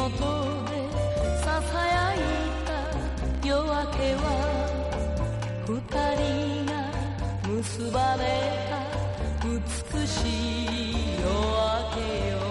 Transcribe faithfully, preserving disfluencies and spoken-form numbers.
元でささやいた夜明けは二人が結ばれた美しい夜明けよ